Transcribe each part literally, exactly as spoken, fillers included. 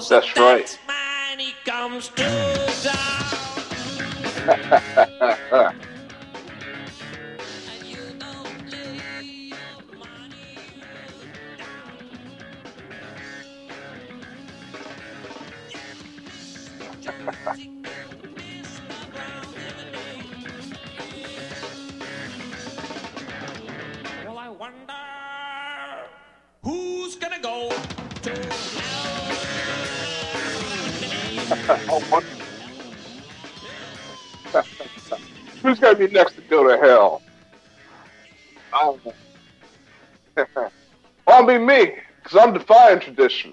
That's right. Mine, he comes to town. Well, I wonder who's gonna go to hell. Who's gonna be next to go to hell? Oh. I'll be me, because I'm defying tradition.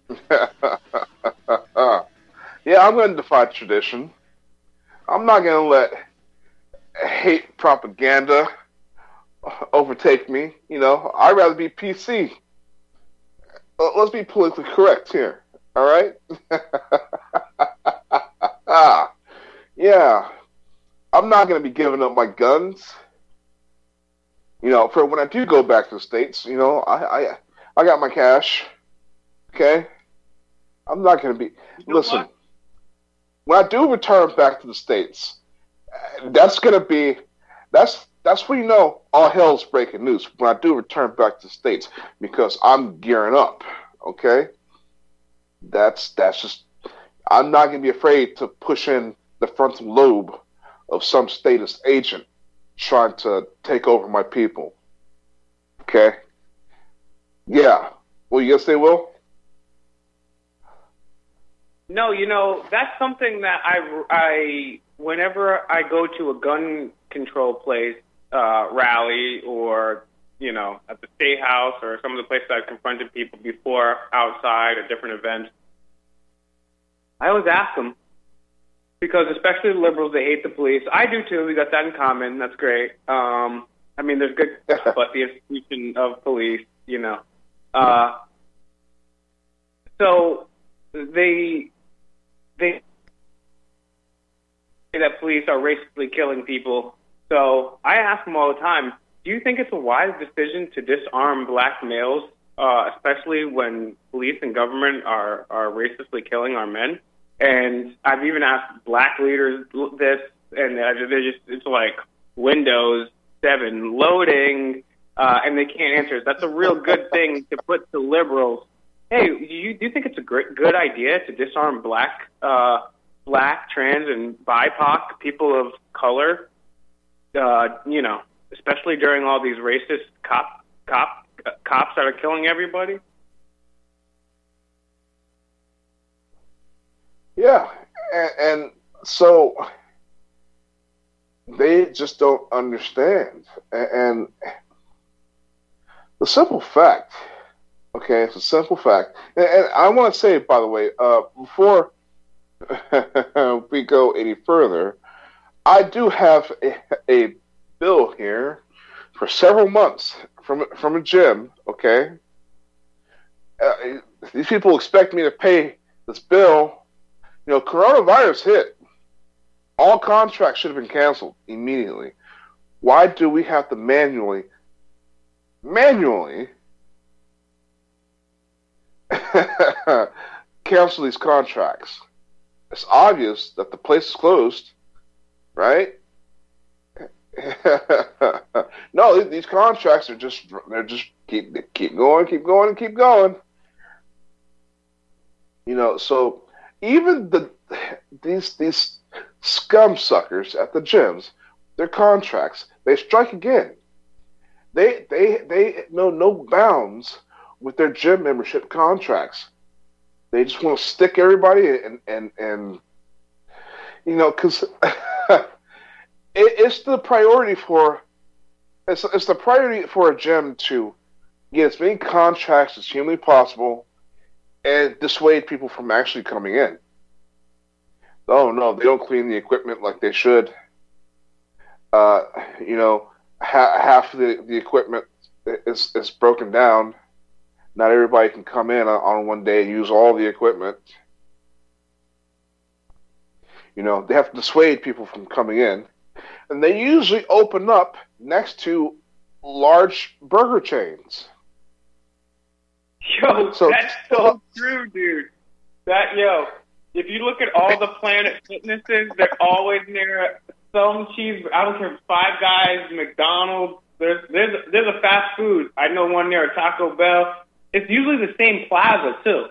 Yeah, I'm going to defy tradition. I'm not going to let hate propaganda overtake me. You know, I'd rather be P C. Let's be politically correct here. All right? Yeah. I'm not going to be giving up my guns. You know, for when I do go back to the States, you know, I I, I got my cash. Okay? I'm not going to be... You know listen, what? When I do return back to the States, that's going to be... That's that's when you know all hell's breaking loose. When I do return back to the States, because I'm gearing up. Okay? That's, that's just... I'm not going to be afraid to push in the frontal lobe of some statist agent trying to take over my people. Okay? Yeah. Well, you gonna say, Will? No, you know, that's something that I, I whenever I go to a gun control place, uh, rally, or, you know, at the State House, or some of the places I've confronted people before outside or different events, I always ask them, because especially the liberals, they hate the police. I do too. We got that in common. That's great. Um, I mean, there's good, but the institution of police, you know. Uh, so they they say that police are racistly killing people. So I ask them all the time, do you think it's a wise decision to disarm black males, uh, especially when police and government are, are racistly killing our men? And I've even asked black leaders this, and they're just, it's like Windows seven loading, uh, and they can't answer it. That's a real good thing to put to liberals. Hey, do you, do you think it's a great, good idea to disarm black, uh, black, trans, and B I P O C, people of color, uh, you know, especially during all these racist cop, cop, uh, cops that are killing everybody? Yeah, and, and so they just don't understand. And, and the simple fact, okay, it's a simple fact. And, and I want to say, by the way, uh, before we go any further, I do have a, a bill here for several months from from a gym, okay? Uh, these people expect me to pay this bill. You know, coronavirus hit. All contracts should have been canceled immediately. Why do we have to manually, manually cancel these contracts? It's obvious that the place is closed, right? No, these contracts are just, they're just keep, keep going, keep going, and keep going. You know, so even the these these scum suckers at the gyms, their contracts, they strike again. They they they know no bounds with their gym membership contracts. They just want to stick everybody and and and you know, because it, it's the priority for it's it's the priority for a gym to get as many contracts as humanly possible and dissuade people from actually coming in. Oh no, they don't clean the equipment like they should. Uh, you know, ha- half of the, the equipment is is broken down. Not everybody can come in on, on one day and use all the equipment. You know, they have to dissuade people from coming in. And they usually open up next to large burger chains. Yo, so, that's so true, dude. That yo, if you look at all the Planet Fitnesses, they're always near some cheese. I don't care, Five Guys, McDonald's. There's there's there's a fast food. I know one near a Taco Bell. It's usually the same plaza too.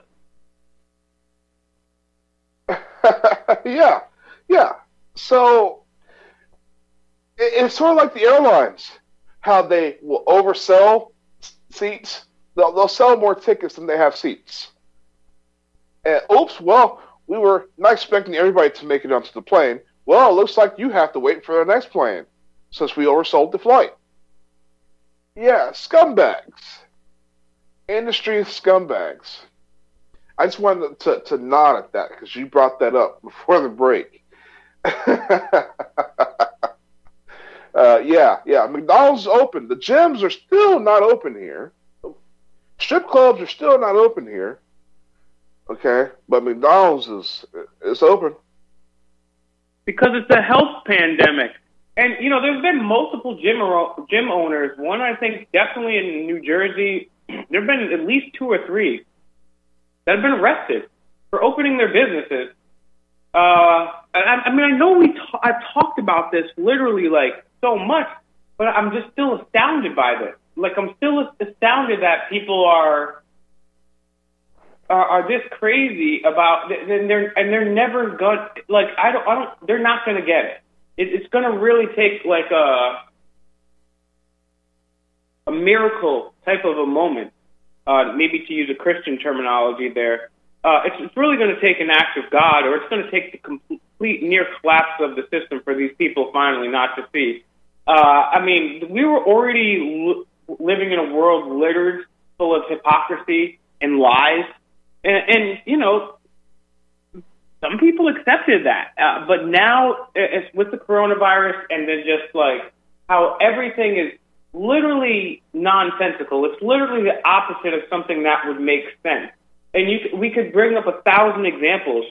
yeah, yeah. So it, it's sort of like the airlines, how they will oversell seats. They'll, they'll sell more tickets than they have seats. And oops, well, we were not expecting everybody to make it onto the plane. Well, it looks like you have to wait for the next plane since we oversold the flight. Yeah, scumbags. Industry scumbags. I just wanted to, to nod at that because you brought that up before the break. uh, yeah, yeah. McDonald's is open. The gyms are still not open here. Strip clubs are still not open here. Okay, but McDonald's is is open. Because it's a health pandemic. And, you know, there's been multiple gym gym owners. One, I think, definitely in New Jersey. There have been at least two or three that have been arrested for opening their businesses. Uh, I, I mean, I know we t- I've talked about this literally, like, so much, but I'm just still astounded by this. Like, I'm still astounded that people are are, are this crazy about, and they're and they're never going. Like, I don't, I don't. They're not going to get it. it it's going to really take like a a miracle type of a moment. Uh, maybe to use a Christian terminology there. Uh, it's, it's really going to take an act of God, or it's going to take the complete near collapse of the system for these people finally not to see. Uh, I mean, we were already l- living in a world littered full of hypocrisy and lies. And, and you know, some people accepted that. Uh, but now, it's with the coronavirus and then just like how everything is literally nonsensical. It's literally the opposite of something that would make sense. And you, we could bring up a thousand examples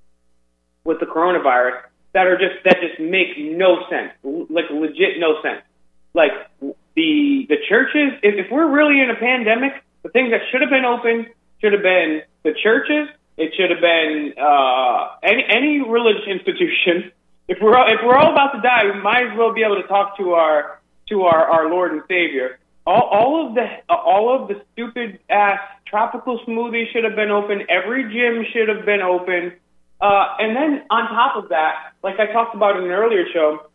with the coronavirus that are just that just make no sense, like legit no sense. Like the the churches, if, if we're really in a pandemic, the things that should have been open should have been the churches. It should have been uh, any any religious institution. If we're if we're all about to die, we might as well be able to talk to our to our, our Lord and Savior. All, all of the all of the stupid ass tropical smoothies should have been open. Every gym should have been open. Uh, and then on top of that, like I talked about in an earlier show,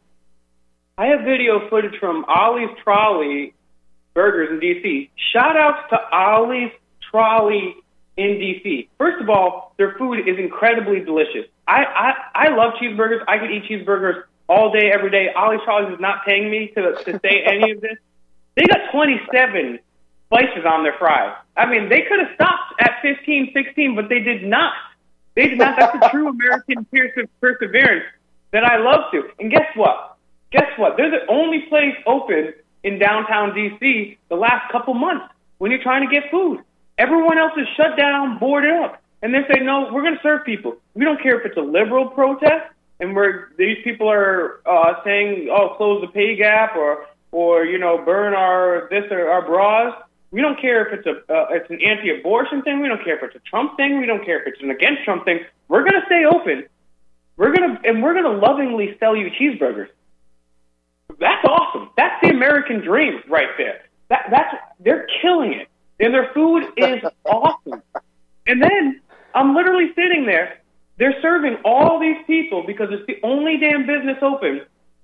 I have video footage from Ollie's Trolley Burgers in D C. Shout outs to Ollie's Trolley in D C. First of all, their food is incredibly delicious. I, I, I love cheeseburgers. I could eat cheeseburgers all day, every day. Ollie's Trolley is not paying me to, to say any of this. They got twenty-seven slices on their fries. I mean, they could have stopped at fifteen, sixteen, but they did not. They did not. That's a true American perse- perseverance that I love to. And guess what? Guess what? They're the only place open in downtown D C the last couple months when you're trying to get food. Everyone else is shut down, boarded up. And they say, no, we're going to serve people. We don't care if it's a liberal protest and where these people are uh, saying, oh, close the pay gap or, or you know, burn our this or our bras. We don't care if it's a uh, it's an anti-abortion thing. We don't care if it's a Trump thing. We don't care if it's an against Trump thing. We're going to stay open. We're gonna and we're gonna lovingly sell you cheeseburgers. That's awesome. That's the American dream right there. That that's they're killing it, and their food is awesome. And then I'm literally sitting there. They're serving all these people because it's the only damn business open.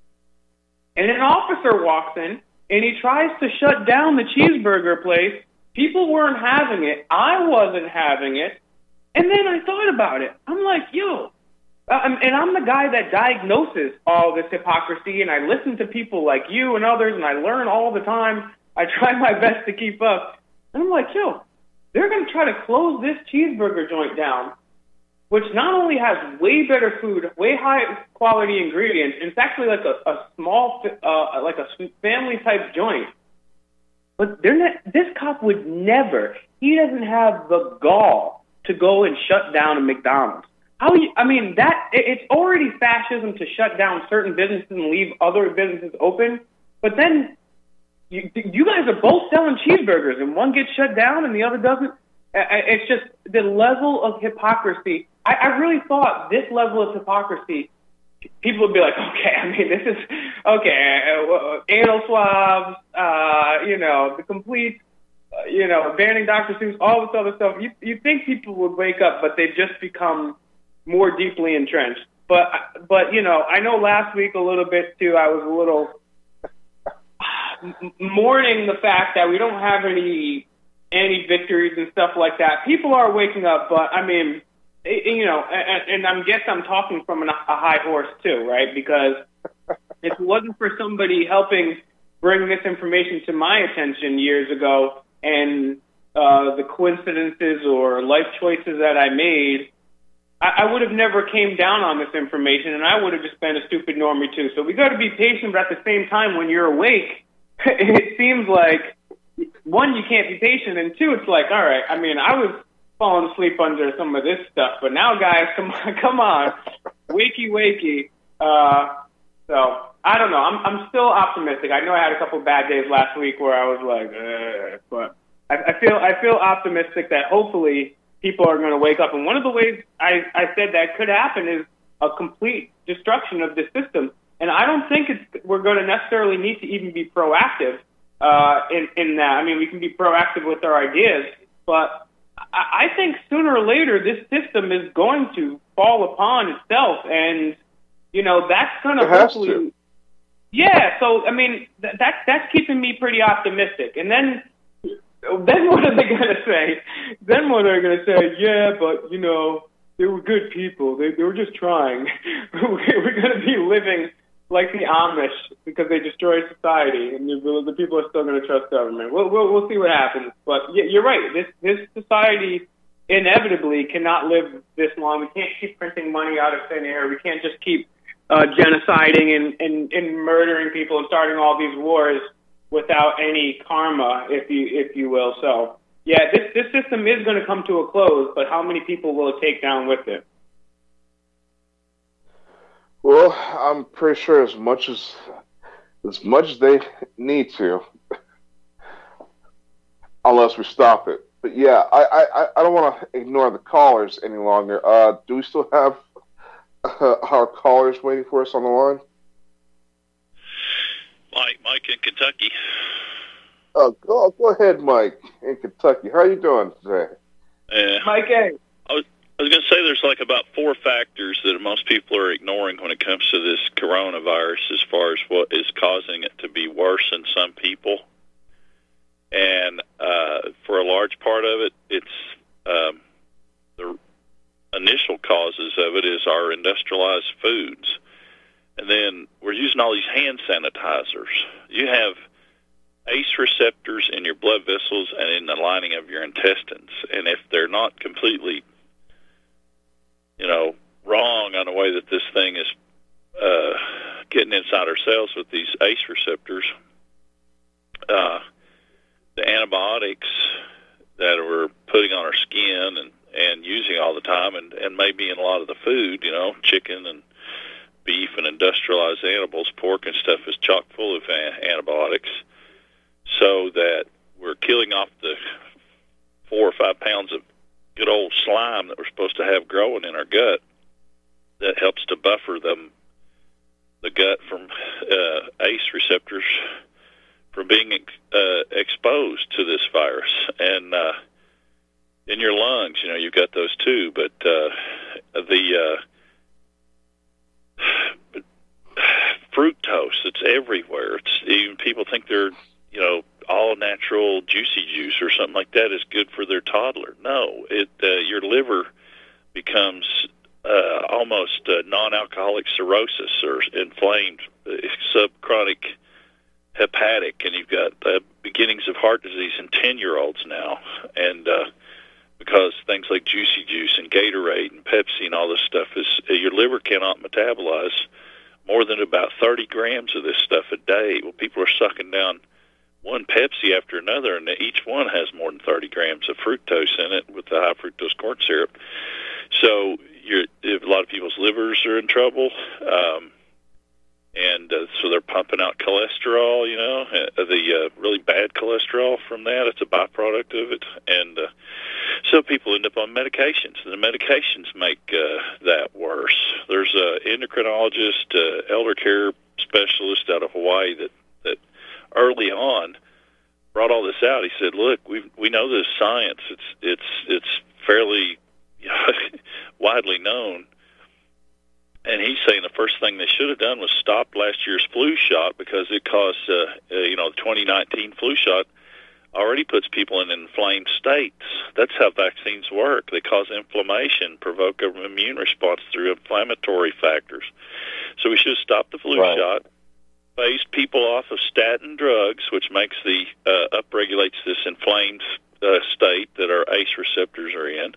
And an officer walks in. And he tries to shut down the cheeseburger place. People weren't having it. I wasn't having it. And then I thought about it. I'm like, yo. Um, and I'm the guy that diagnoses all this hypocrisy. And I listen to people like you and others. And I learn all the time. I try my best to keep up. And I'm like, yo, they're going to try to close this cheeseburger joint down, which not only has way better food, way high quality ingredients, it's actually like a, a small, uh, like a family type joint. But they're not, this cop would never, he doesn't have the gall to go and shut down a McDonald's. How you, I mean, that, it, it's already fascism to shut down certain businesses and leave other businesses open. But then you, you guys are both selling cheeseburgers and one gets shut down and the other doesn't. It's just the level of hypocrisy. I, I really thought this level of hypocrisy, people would be like, okay, I mean, this is, okay, uh, anal swabs, uh, you know, the complete, uh, you know, banning Doctor Seuss, all this other stuff. You, you think people would wake up, but they've just become more deeply entrenched. But, but you know, I know last week a little bit, too, I was a little mourning the fact that we don't have any any victories and stuff like that. People are waking up, but I mean, it, you know, and, and I guess I'm talking from an, a high horse too, right? Because if it wasn't for somebody helping bring this information to my attention years ago, and uh, the coincidences or life choices that I made, I, I would have never came down on this information, and I would have just been a stupid normie too. So we got to be patient, but at the same time, when you're awake, it seems like, one, you can't be patient, and two, it's like, all right, I mean, I was falling asleep under some of this stuff, but now, guys, come on, come on, wakey, wakey. Uh, so, I don't know. I'm I'm still optimistic. I know I had a couple of bad days last week where I was like, Ugh, but I, I feel I feel optimistic that hopefully people are going to wake up. And one of the ways I, I said that could happen is a complete destruction of this system. And I don't think it's we're going to necessarily need to even be proactive uh, in, in that. I mean, we can be proactive with our ideas, but I, I think sooner or later this system is going to fall upon itself. And, you know, that's going to hopefully... To. Yeah, so, I mean, th- that, that's keeping me pretty optimistic. And then then what are they going to say? Then what are they going to say? Yeah, but, you know, they were good people. They, they were just trying. We're going to be living like the Amish because they destroy society, and the, the people are still going to trust government. We'll, we'll, we'll see what happens. But yeah, you're right. This, this society inevitably cannot live this long. We can't keep printing money out of thin air. We can't just keep uh, genociding and, and, and murdering people and starting all these wars without any karma, if you if you will. So, yeah, this, this system is going to come to a close, but how many people will it take down with it? Well, I'm pretty sure as much as as much as they need to, unless we stop it. But yeah, I I, I don't want to ignore the callers any longer. Uh, do we still have uh, our callers waiting for us on the line? Mike, Mike in Kentucky. Oh, go, go ahead, Mike in Kentucky. How are you doing today? Uh, Mike A. I was, I was going to say there's like about four factors that most people are ignoring when it comes to this coronavirus as far as what is causing it to be worse in some people. And uh, for a large part of it, it's um, the initial causes of it is our industrialized foods. And then we're using all these hand sanitizers. You have A C E receptors in your blood vessels and in the lining of your intestines. And if they're not completely, you know, wrong on the way that this thing is uh, getting inside our cells with these A C E receptors, uh, the antibiotics that we're putting on our skin and, and using all the time, and, and maybe in a lot of the food, you know, chicken and beef and industrialized animals, pork and stuff is chock full of a- antibiotics, so that we're killing off the four or five pounds of good old slime that we're supposed to have growing in our gut that helps to buffer them, the gut from uh, A C E receptors from being uh, exposed to this virus. And uh, in your lungs, you know, you've got those too, but uh, the... Uh, But fructose, it's everywhere. It's even people think they're, you know, all natural juicy juice or something like that is good for their toddler. No, it uh, your liver becomes uh, almost uh, non-alcoholic cirrhosis or inflamed, uh, subchronic hepatic, and you've got uh, beginnings of heart disease in ten-year-olds now, and uh, because things like juicy juice and Gatorade and Pepsi and all this stuff is, your liver cannot metabolize more than about thirty grams of this stuff a day. Well, people are sucking down one Pepsi after another, and each one has more than thirty grams of fructose in it with the high fructose corn syrup. So you're, a lot of people's livers are in trouble, um, and uh, so they're pumping out cholesterol, you know, uh, the uh, really bad cholesterol from that. It's a byproduct of it. And uh, on medications. The medications make uh, that worse. There's an endocrinologist, uh, elder care specialist out of Hawaii that, that early on brought all this out. He said, "Look, we we know this science. It's it's it's fairly widely known." And he's saying the first thing they should have done was stop last year's flu shot because it caused, uh, uh, you know, the twenty nineteen flu shot already puts people in inflamed states. That's how vaccines work. They cause inflammation, provoke an immune response through inflammatory factors. So we should have stopped the flu Right. shot, phased people off of statin drugs, which makes the uh, upregulates this inflamed uh, state that our A C E receptors are in.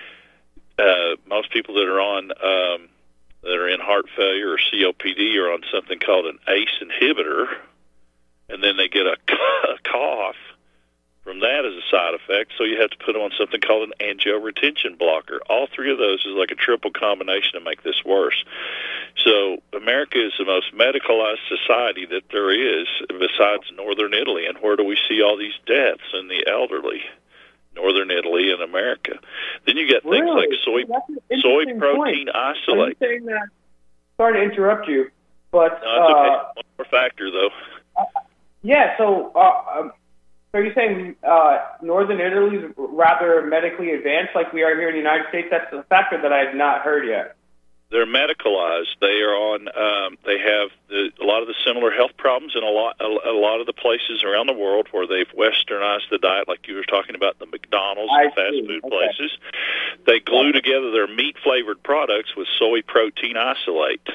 Uh, most people that are on um, that are in heart failure or C O P D are on something called an A C E inhibitor, and then they get a, a cough from that as a side effect, so you have to put them on something called an angioretention blocker. All three of those is like a triple combination to make this worse. So America is the most medicalized society that there is besides Northern Italy. And where do we see all these deaths in the elderly? Northern Italy and America. Then you get things Really? like soy That's an soy interesting protein point. Are you isolate. saying that? Sorry to interrupt you, but No, it's okay. uh, One more factor, though. yeah. So, uh, um, so you're saying uh, Northern Italy is rather medically advanced, like we are here in the United States? That's a factor that I have not heard yet. They're medicalized. They are on. Um, they have the, a lot of the similar health problems in a lot, a, a lot of the places around the world where they've westernized the diet, like you were talking about the McDonald's I and fast see. food Okay. places. They glue together their meat flavored products with soy protein isolate,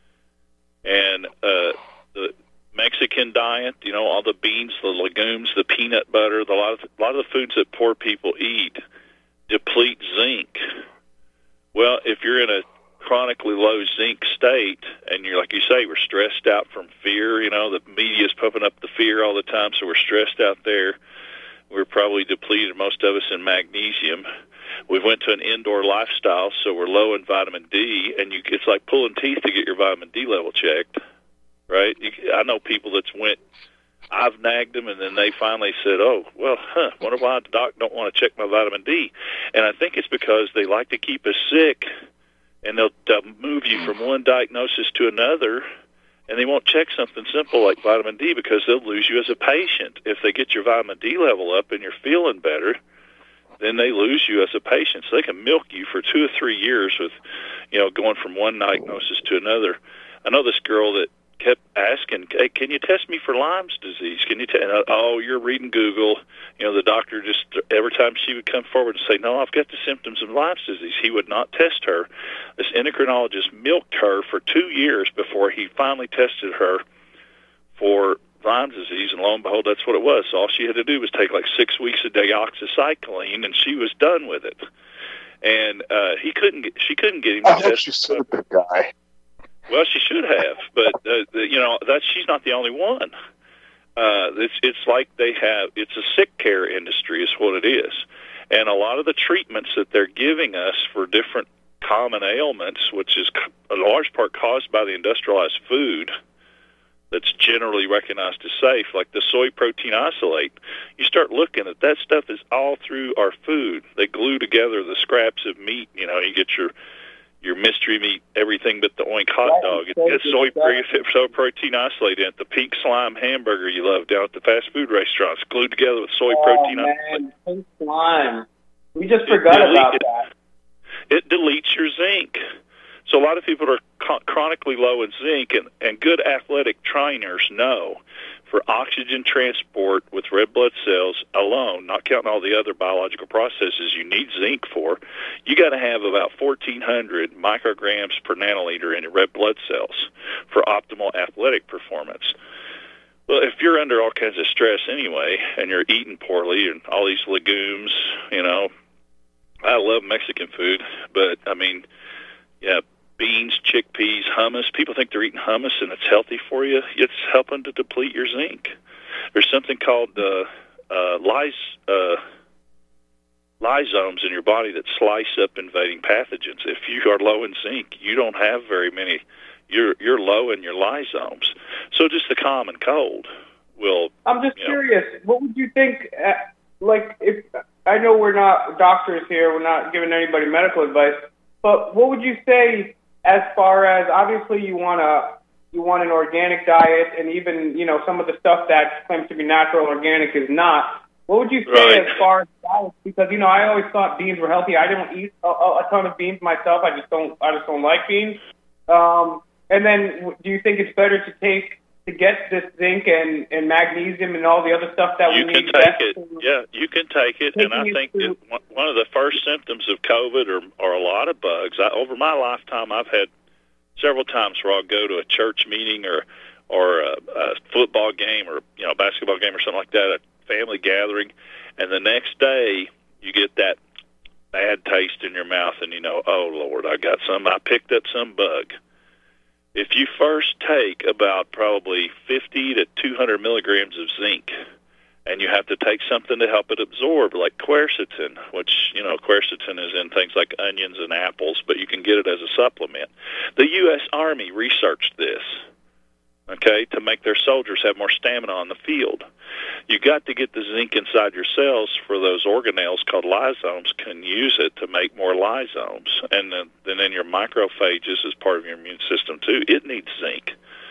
and uh, the Mexican diet. You know, all the beans, the legumes, the peanut butter, the a lot of a lot of the foods that poor people eat deplete zinc. Well, if you're in a chronically low zinc state, and you're like you say, we're stressed out from fear. You know, the media is pumping up the fear all the time, so we're stressed out there. We're probably depleted, most of us, in magnesium. We went to an indoor lifestyle, so we're low in vitamin D, and you, it's like pulling teeth to get your vitamin D level checked, right? You, I know people that's went. I've nagged them, and then they finally said, "Oh, well, huh, wonder why the doc don't want to check my vitamin D." And I think it's because they like to keep us sick. And they'll, they'll move you from one diagnosis to another, and they won't check something simple like vitamin D because they'll lose you as a patient. If they get your vitamin D level up and you're feeling better, then they lose you as a patient. So they can milk you for two or three years with, you know, going from one diagnosis to another. I know this girl that kept asking, "Hey, can you test me for Lyme's disease? Can you?" T-? And, uh, oh, you're reading Google. You know, the doctor just every time she would come forward and say, "No, I've got the symptoms of Lyme's disease," he would not test her. This endocrinologist milked her for two years before he finally tested her for Lyme's disease, and lo and behold, that's what it was. So all she had to do was take like six weeks of deoxycycline, and she was done with it. And uh, he couldn't get, she couldn't get him to I hope test. she sued the guy. Well, she should have, but uh, the, you know that she's not the only one. Uh, it's it's like they have. It's a sick care industry, is what it is, and a lot of the treatments that they're giving us for different common ailments, which is a large part caused by the industrialized food that's generally recognized as safe, like the soy protein isolate. You start looking at that stuff is all through our food. They glue together the scraps of meat. You know, you get your your mystery meat, everything but the oink hot dog. It's got soy, soy protein isolate in it. The pink slime hamburger you love down at the fast food restaurants, glued together with soy oh, protein man, isolate. pink slime. We just It forgot delete- about it- that. It deletes your zinc. So a lot of people are chronically low in zinc, and, and good athletic trainers know for oxygen transport with red blood cells alone, not counting all the other biological processes you need zinc for, you got to have about fourteen hundred micrograms per nanoliter in your red blood cells for optimal athletic performance. Well, if you're under all kinds of stress anyway, and you're eating poorly and all these legumes, you know, I love Mexican food, but, I mean, yeah, beans, chickpeas, hummus. People think they're eating hummus and it's healthy for you. It's helping to deplete your zinc. There's something called uh, uh, lys, uh, lysomes in your body that slice up invading pathogens. If you are low in zinc, you don't have very many. You're you're low in your lysomes. So just the common cold will. I'm just you know, curious. What would you think? Uh, like, if I know we're not doctors here. We're not giving anybody medical advice. But what would you say as far as, obviously you want a you want an organic diet, and even, you know, some of the stuff that claims to be natural organic is not. What would you say Right. as far as diets? Because, you know, I always thought beans were healthy. I don't eat a, a ton of beans myself. I just don't. I just don't like beans. Um, and then, do you think it's better to take to get this zinc and, and magnesium and all the other stuff that You we can need? take best it. to- Yeah, you can take it. And I Taking it think to- that one- one of the first symptoms of COVID are, are a lot of bugs. I, over my lifetime, I've had several times where I'll go to a church meeting or or a, a football game or, you know, a basketball game or something like that, a family gathering, and the next day you get that bad taste in your mouth and you know, oh, Lord, I got some. I picked up some bug. If you first take about probably fifty to two hundred milligrams of zinc, and you have to take something to help it absorb, like quercetin, which, you know, quercetin is in things like onions and apples, but you can get it as a supplement. The U S Army researched this, okay, to make their soldiers have more stamina on the field. You got to get the zinc inside your cells for those organelles called lysomes can use it to make more lysomes. And then, then in your macrophages as part of your immune system too, it needs zinc.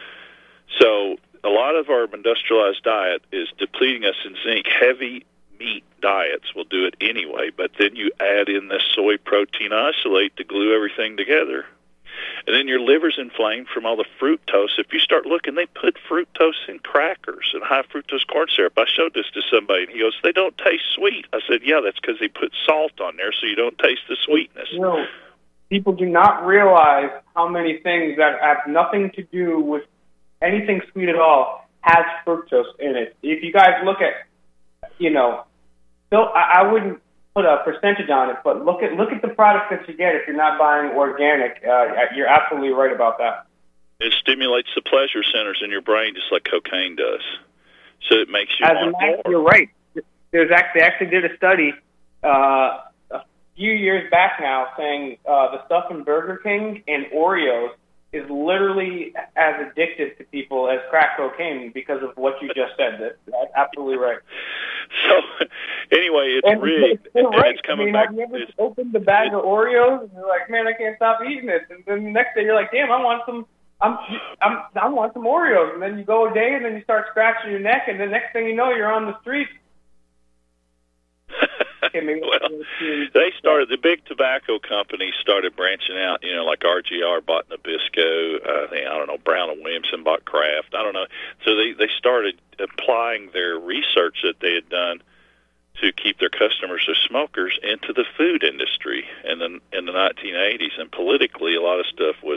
So a lot of our industrialized diet is depleting us in zinc. Heavy meat diets will do it anyway, but then you add in this soy protein isolate to glue everything together. And then your liver's inflamed from all the fructose. If you start looking, they put fructose in crackers and high fructose corn syrup. I showed this to somebody, and he goes, they don't taste sweet. I said, yeah, that's because they put salt on there so you don't taste the sweetness. You know, people do not realize how many things that have nothing to do with anything sweet at all has fructose in it. If you guys look at, you know, so I, I wouldn't put a percentage on it, but look at look at the products that you get if you're not buying organic. Uh, you're absolutely right about that. It stimulates the pleasure centers in your brain just like cocaine does. So it makes you As want a matter, more. you're right. There's actually they actually did a study uh, a few years back now saying uh, the stuff in Burger King and Oreos is literally as addictive to people as crack cocaine because of what you just said. That, that's absolutely right. So anyway, it's And rigged, you're and right. it's coming I mean, back. have you ever It's, opened the bag it- of Oreos and you're like, man, I can't stop eating this, and then the next day you're like, damn, I want some. I'm, I'm, I want some Oreos, and then you go a day, and then you start scratching your neck, and the next thing you know, you're on the street. Okay, maybe well, they started, the big tobacco companies started branching out, you know, like R G R bought Nabisco, uh, I think, I don't know, Brown and Williamson bought Kraft, I don't know. So they, they started applying their research that they had done to keep their customers as smokers into the food industry in the, in the nineteen eighties. And politically, a lot of stuff was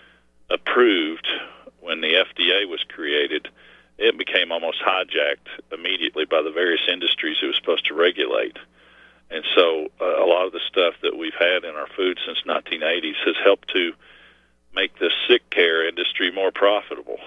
approved when the F D A was created. It became almost hijacked immediately by the various industries it was supposed to regulate. And so uh, a lot of the stuff that we've had in our food since nineteen eighties has helped to make the sick care industry more profitable.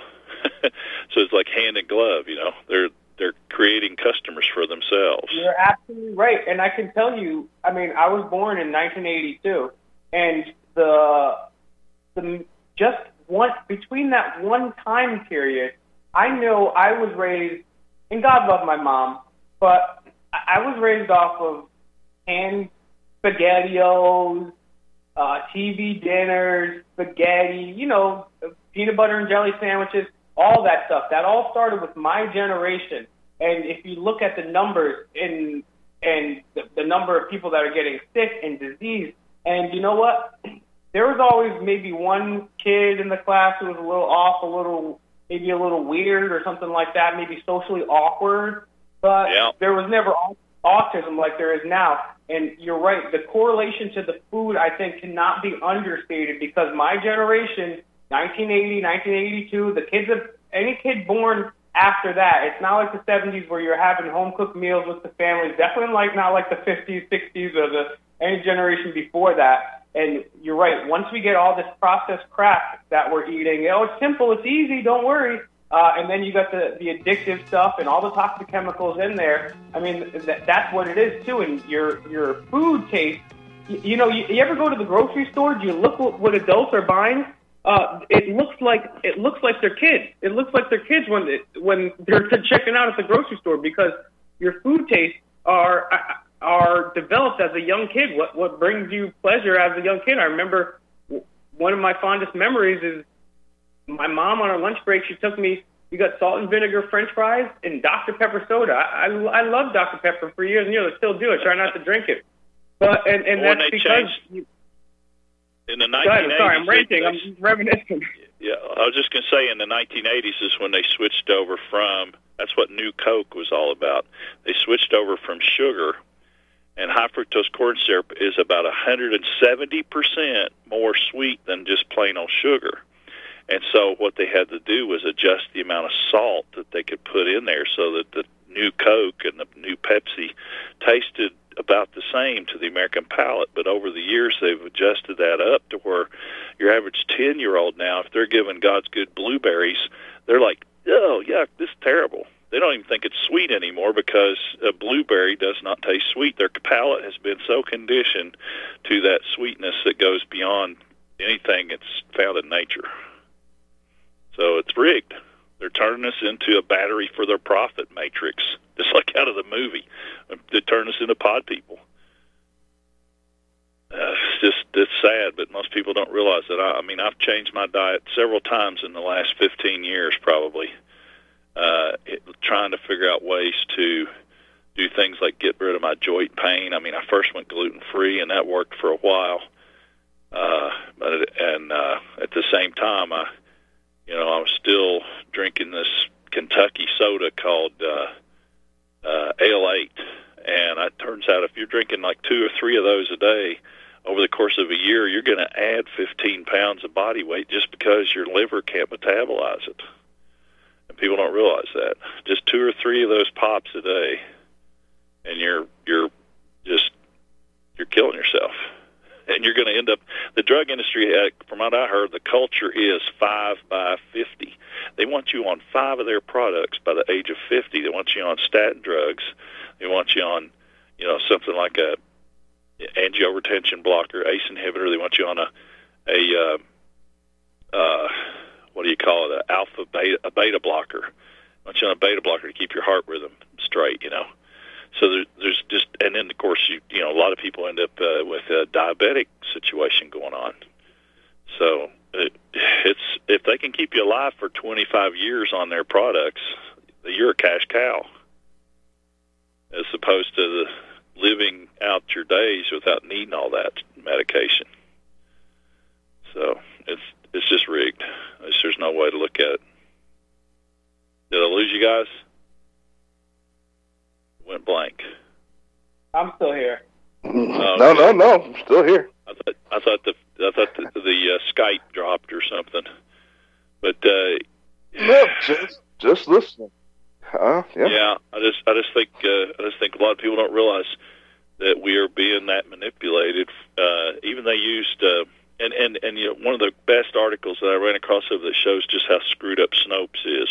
So it's like hand in glove, you know. They're they're creating customers for themselves. You're absolutely right, and I can tell you. I mean, I was born in nineteen eighty-two, and the the just one between that one time period, I know I was raised, and God love my mom, but I was raised off of canned SpaghettiOs, uh, T V dinners, spaghetti, you know, peanut butter and jelly sandwiches, all that stuff. That all started with my generation. And if you look at the numbers in, and the, the number of people that are getting sick and diseased, and you know what? There was always maybe one kid in the class who was a little off, a little, maybe a little weird or something like that, maybe socially awkward. But Yeah. there was never autism like there is now. And you're right, the correlation to the food, I think, cannot be understated because my generation, nineteen eighty, nineteen eighty-two, the kids of any kid born after that, it's not like the seventies where you're having home-cooked meals with the families, definitely like not like the fifties, sixties, or the any generation before that. And you're right, once we get all this processed crap that we're eating, oh, it's simple, it's easy, don't worry. Uh, and then you got the, the addictive stuff and all the toxic chemicals in there. I mean, th- that's what it is, too. And your your food taste, you, you know, you, you ever go to the grocery store? Do you look what, what adults are buying? Uh, it looks like it looks like they're kids. It looks like they're kids when it, when they're checking out at the grocery store because your food tastes are. I, are developed as a young kid. What what brings you pleasure as a young kid? I remember one of my fondest memories is my mom on her lunch break. She took me. We got salt and vinegar French fries and Doctor Pepper soda. I, I, I love Doctor Pepper for years and years. I still do. I try not to drink it. But and, and well, that's they because changed, in the nineteen eighties. Sorry, I'm ranting. They, I'm reminiscing. Yeah, I was just going to say in the nineteen eighties is when they switched over from. That's what New Coke was all about. They switched over from sugar, and high fructose corn syrup is about one hundred seventy percent more sweet than just plain old sugar. And so what they had to do was adjust the amount of salt that they could put in there so that the new Coke and the new Pepsi tasted about the same to the American palate. But over the years, they've adjusted that up to where your average ten-year-old now, if they're given God's good blueberries, they're like, oh, yuck, this is terrible. They don't even think it's sweet anymore because a blueberry does not taste sweet. Their palate has been so conditioned to that sweetness that goes beyond anything that's found in nature. So it's rigged. They're turning us into a battery for their profit matrix, just like out of the movie. They turn us into pod people. Uh, it's just it's sad, but most people don't realize that. I, I mean, I've changed my diet several times in the last fifteen years, probably, uh, it, trying to figure out ways to do things like get rid of my joint pain. I mean, I first went gluten-free, and that worked for a while. Uh, but it, and uh, at the same time, I You know, I was still drinking this Kentucky soda called uh, uh, Ale eight, and it turns out if you're drinking like two or three of those a day, over the course of a year, you're going to add fifteen pounds of body weight just because your liver can't metabolize it. And people don't realize that. Just two or three of those pops a day, and you're you're just you're killing yourself. And you're going to end up, the drug industry, uh, from what I heard, the culture is five by fifty. They want you on five of their products by the age of fifty. They want you on statin drugs. They want you on, you know, something like a angioretention blocker, A C E inhibitor. They want you on a, a uh, uh, what do you call it, a alpha beta, a beta blocker. They want you on a beta blocker to keep your heart rhythm straight, you know. So there, there's just, and then of course, you you know, a lot of people end up uh, with a diabetic situation going on. So it, it's if they can keep you alive for twenty-five years on their products, you're a cash cow, as opposed to the living out your days without needing all that medication. So it's it's just rigged. It's, there's no way to look at it. Did I lose you guys? Went blank. I'm still here. Oh, no, no, no, I'm still here. I thought I thought the I thought the, the uh, Skype dropped or something, but uh, no, just just listening. Uh, yeah. yeah, I just I just think uh, I just think a lot of people don't realize that we are being that manipulated. Uh, even they used uh, and and and you know, one of the best articles that I ran across of that shows just how screwed up Snopes is.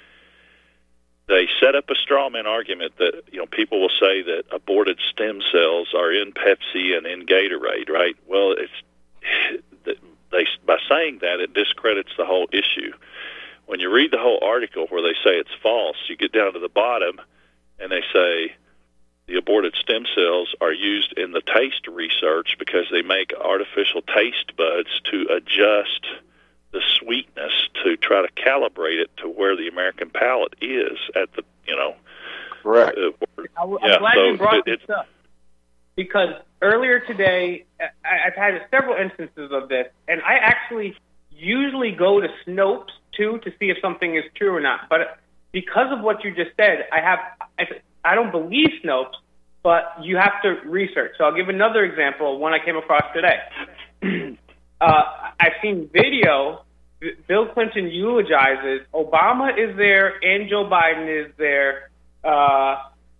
They set up a straw man argument that, you know, people will say that aborted stem cells are in Pepsi and in Gatorade, right? Well, it's they by saying that, it discredits the whole issue. When you read the whole article where they say it's false, you get down to the bottom and they say the aborted stem cells are used in the taste research because they make artificial taste buds to adjust the sweetness to try to calibrate it to where the American palate is at the, you know. Correct. Uh, I'm yeah, glad so you brought it, this up. Because earlier today, I, I've had several instances of this, and I actually usually go to Snopes, too, to see if something is true or not. But because of what you just said, I have I, I don't believe Snopes, but you have to research. So I'll give another example, one I came across today. Uh, I've seen video. Bill Clinton eulogizes. Obama is there and Joe Biden is there. Uh,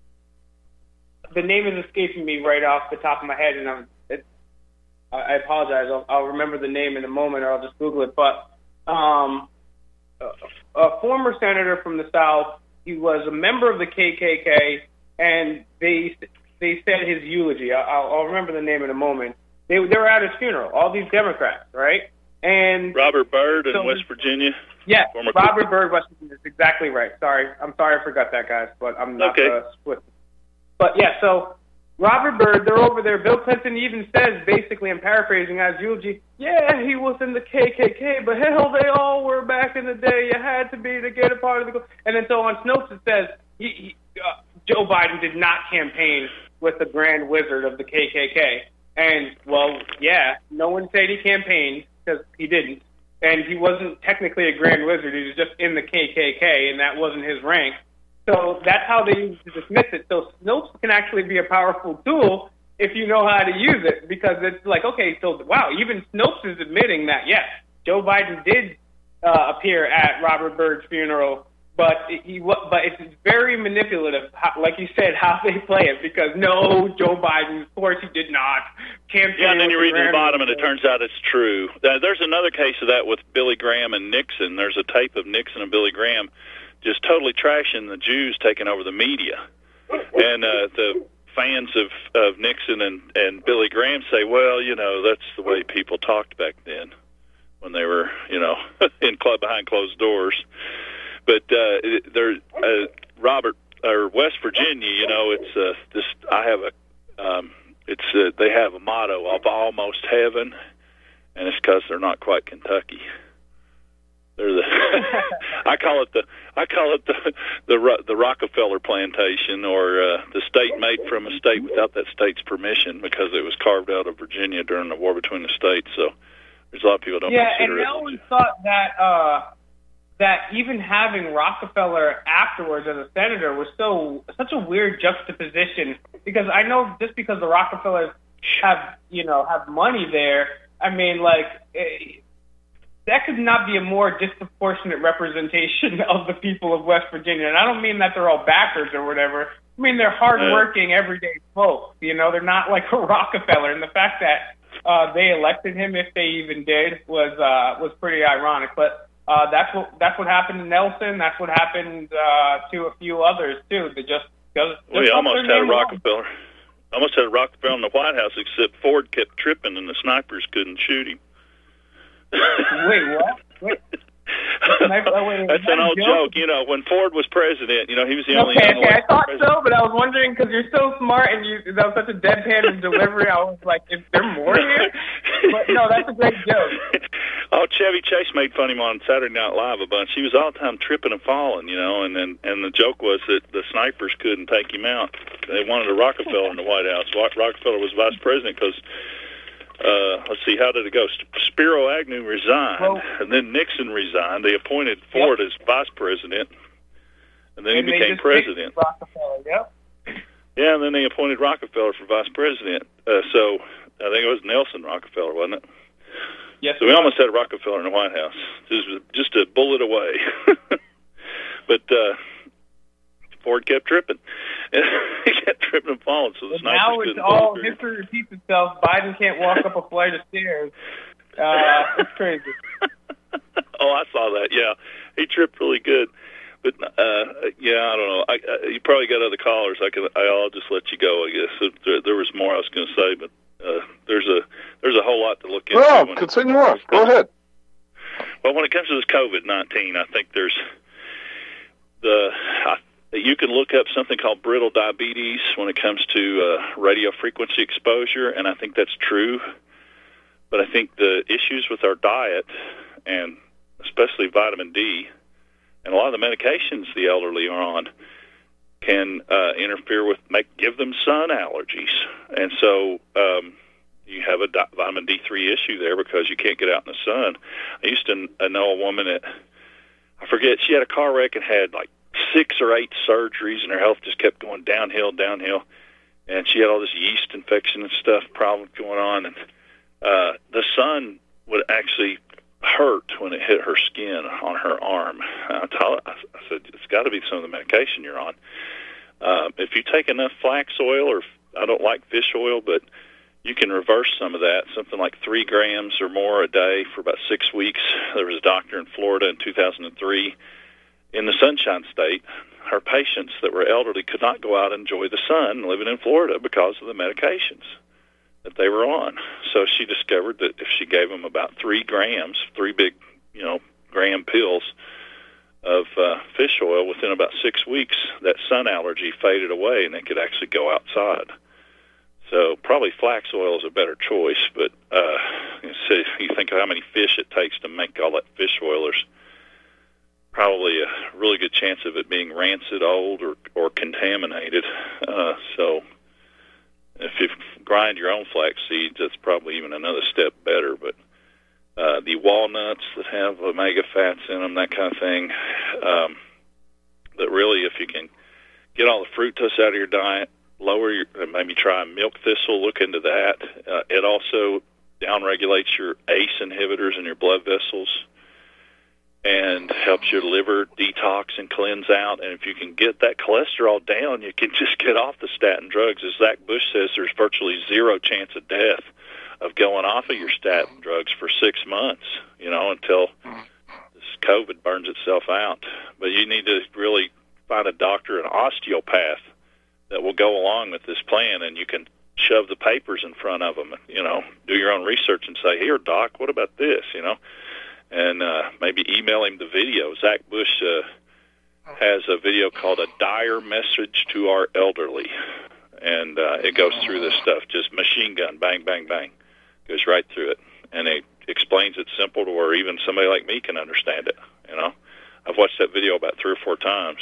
the name is escaping me right off the top of my head, and I'm, it, I apologize. I'll, I'll remember the name in a moment, or I'll just Google it. But um, a, a former senator from the South. He was a member of the K K K, and they they said his eulogy. I'll, I'll remember the name in a moment. They, they were at his funeral, all these Democrats, right? And Robert Byrd in so, West Virginia. Yeah, Former Robert Cooper. Byrd, West Virginia. That's exactly right. Sorry. I'm sorry I forgot that, guys, but I'm not Okay. uh, split. But, yeah, so Robert Byrd, they're over there. Bill Clinton even says, basically, I'm paraphrasing as eulogy, yeah, he was in the K K K, but hell, they all were back in the day. You had to be to get a part of the... And then so on Snopes it says he, he, uh, Joe Biden did not campaign with the Grand Wizard of the K K K. And, well, yeah, no one said he campaigned because he didn't. And he wasn't technically a Grand Wizard. He was just in the K K K, and that wasn't his rank. So that's how they used to dismiss it. So Snopes can actually be a powerful tool if you know how to use it, because it's like, okay, so, wow, even Snopes is admitting that, yes, Joe Biden did uh, appear at Robert Byrd's funeral, but he but it's very manipulative, how, like you said, how they play it, because no, Joe Biden, of course he did not campaign. Yeah, and then you read the the bottom, and it turns out it's true. Uh, there's another case of that with Billy Graham and Nixon. There's a tape of Nixon and Billy Graham just totally trashing the Jews taking over the media. And uh, the fans of, of Nixon and, and Billy Graham say, well, you know, that's the way people talked back then when they were, you know, in club behind closed doors. But uh, there, uh, Robert, or West Virginia, you know, it's uh, this, I have a, um, it's uh, they have a motto of almost heaven, and it's because they're not quite Kentucky. They're the I call it the I call it the the, the Rockefeller plantation, or uh, the state made from a state without that state's permission, because it was carved out of Virginia during the war between the states. So there's a lot of people don't yeah, consider and it. I always thought that uh, that even having Rockefeller afterwards as a senator was so such a weird juxtaposition, because I know just because the Rockefellers have you know have money there, I mean like. It, that could not be a more disproportionate representation of the people of West Virginia. And I don't mean that they're all backers or whatever. I mean, they're hardworking, everyday folks. You know, they're not like a Rockefeller. And the fact that uh, they elected him, if they even did, was uh, was pretty ironic. But uh, that's what that's what happened to Nelson. That's what happened uh, to a few others, too. They just, just we almost had a Rockefeller. Almost had a Rockefeller in the White House, except Ford kept tripping and the snipers couldn't shoot him. Wait, what? Wait. That's an old joke. You know, when Ford was president, you know, he was the only okay, okay, I thought president. so, but I was wondering, because you're so smart and you that was such a deadpan delivery, I was like, is there more here? But no, that's a great joke. Oh, Chevy Chase made fun of him on Saturday Night Live a bunch. He was all the time tripping and falling, you know, and then and the joke was that the snipers couldn't take him out. They wanted a Rockefeller in the White House. Rockefeller was vice president because Uh, let's see, how did it go? Spiro Agnew resigned, well, and then Nixon resigned. They appointed Ford yep. as vice president, and then and he became president. Rockefeller, yep. Yeah, and then they appointed Rockefeller for vice president. Uh, so I think it was Nelson Rockefeller, wasn't it? Yes. So we almost had Rockefeller in the White House. Just, just a bullet away. But uh, Ford kept tripping. He kept tripping and falling, so the but snipers now couldn't it's all through. History repeats itself. Biden can't walk up a flight of stairs. Uh, it's crazy. Oh, I saw that. Yeah, he tripped really good. But uh, yeah, I don't know. I, I, you probably got other callers. I can. I'll just let you go. I guess there, there was more I was going to say, but uh, there's a there's a whole lot to look into. No, continue on. Go ahead. Well, when it comes to this COVID nineteen, I think there's the. I, You can look up something called brittle diabetes when it comes to uh, radio frequency exposure, and I think that's true. But I think the issues with our diet, and especially vitamin D, and a lot of the medications the elderly are on, can uh, interfere with, make give them sun allergies. And so um, you have a di- vitamin D three issue there because you can't get out in the sun. I used to uh, know a woman that, I forget, she had a car wreck and had like six or eight surgeries, and her health just kept going downhill, downhill. And she had all this yeast infection and stuff, problems going on. And uh, the sun would actually hurt when it hit her skin on her arm. I told her, I said, it's got to be some of the medication you're on. Uh, if you take enough flax oil, or I don't like fish oil, but you can reverse some of that, something like three grams or more a day for about six weeks. There was a doctor in Florida in two thousand three. In the Sunshine State, her patients that were elderly could not go out and enjoy the sun living in Florida because of the medications that they were on. So she discovered that if she gave them about three grams, three big, you know, gram pills of uh, fish oil, within about six weeks, that sun allergy faded away and they could actually go outside. So probably flax oil is a better choice, but uh, so you think of how many fish it takes to make all that fish oil. There's probably a really good chance of it being rancid, old, or, or contaminated. Uh, so if you grind your own flax seeds, that's probably even another step better. But uh, the walnuts that have omega fats in them, that kind of thing, um, that really, if you can get all the fructose out of your diet, lower your, maybe try milk thistle, look into that. Uh, it also downregulates your A C E inhibitors in your blood vessels and helps your liver detox and cleanse out. And if you can get that cholesterol down, you can just get off the statin drugs. As Zach Bush says, there's virtually zero chance of death of going off of your statin drugs for six months, you know, until this COVID burns itself out. But you need to really find a doctor, an osteopath, that will go along with this plan, and you can shove the papers in front of them, you know, do your own research and say, here, doc, what about this, you know, and uh, maybe email him the video. Zach Bush uh, has a video called A Dire Message to Our Elderly, and uh, it goes through this stuff, just machine gun, bang, bang, bang, goes right through it, and it explains it simple to where even somebody like me can understand it, you know. I've watched that video about three or four times.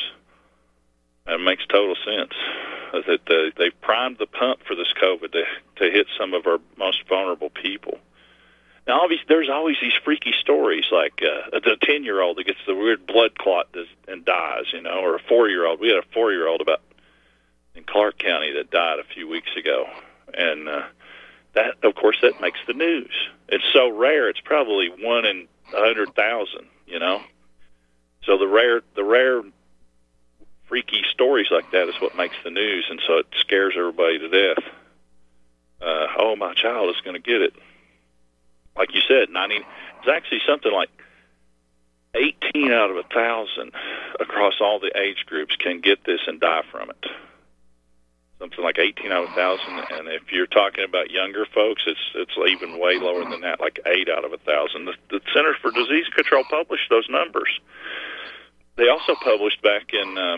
It makes total sense that uh, they've primed the pump for this COVID to, to hit some of our most vulnerable people. Now, obviously, there's always these freaky stories, like uh, the ten-year-old that gets the weird blood clot and dies, you know, or a four-year-old. We had a four-year-old about in Clark County that died a few weeks ago, and uh, that, of course, that makes the news. It's so rare; it's probably one in a hundred thousand, you know. So the rare, the rare. freaky stories like that is what makes the news, and so it scares everybody to death. Uh, oh, my child is going to get it. Like you said, ninety. It's actually something like eighteen out of a thousand across all the age groups can get this and die from it. Something like eighteen out of a thousand, and if you're talking about younger folks, it's it's even way lower than that, like eight out of a thousand. The, the Centers for Disease Control published those numbers. They also published back in uh,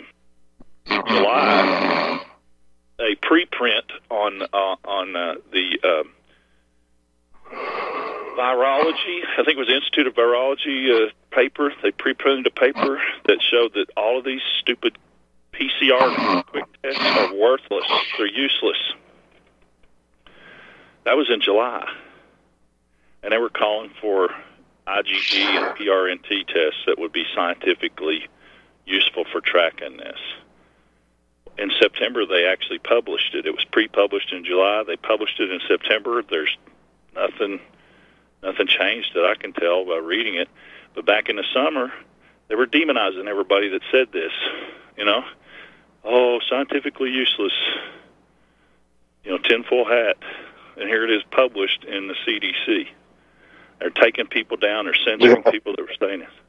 July a preprint on uh, on uh, the uh, virology. I think it was the Institute of Virology uh, paper. They preprinted a paper that showed that all of these stupid P C R quick tests are worthless. They're useless. That was in July, and they were calling for I G G and P R N T tests that would be scientifically useful for tracking this. In September, they actually published it. It was pre-published in July. They published it in September. There's nothing, nothing changed that I can tell by reading it. But back in the summer, they were demonizing everybody that said this. You know, oh, scientifically useless. You know, tinfoil hat. And here it is published in the C D C. They're taking people down. They're censoring Yeah. people that were saying it.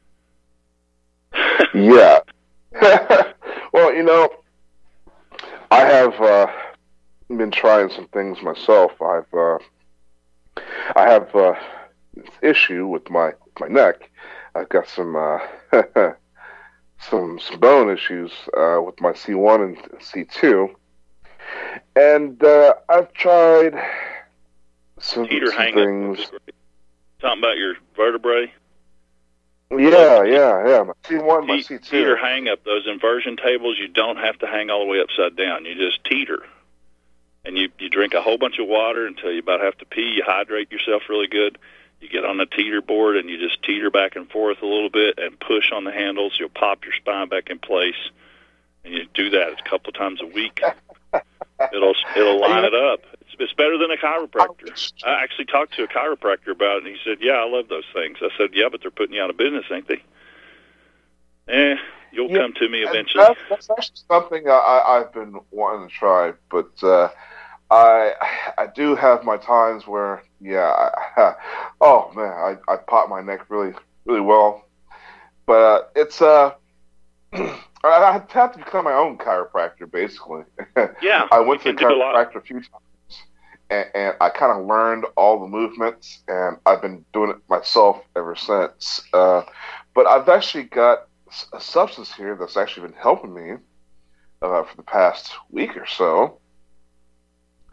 Yeah. Well, you know, I have uh, been trying some things myself. I've uh, I have uh, this issue with my my neck. I've got some uh, some some bone issues uh, with my C one and C two, and uh, I've tried some, Teeter some hang things. up. Talking about your vertebrae. Yeah, yeah, yeah. My C one, my C two. Teeter hang up. Those inversion tables, you don't have to hang all the way upside down. You just teeter. And you, you drink a whole bunch of water until you about have to pee. You hydrate yourself really good. You get on the teeter board and you just teeter back and forth a little bit and push on the handles. You'll pop your spine back in place. And you do that a couple of times a week. It'll it'll line it up. It's, it's better than a chiropractor. I actually talked to a chiropractor about it, and he said, yeah, I love those things. I said, yeah, but they're putting you out of business, ain't they? Eh, you'll yeah, come to me eventually. That's, that's actually something I, I've been wanting to try, but uh, I I do have my times where, yeah, I, oh, man, I, I pop my neck really, really well. But uh, it's... uh. I have to become my own chiropractor, basically. Yeah, I went to the chiropractor a, a few times, and, and I kind of learned all the movements, and I've been doing it myself ever since. Uh, but I've actually got a substance here that's actually been helping me uh, for the past week or so.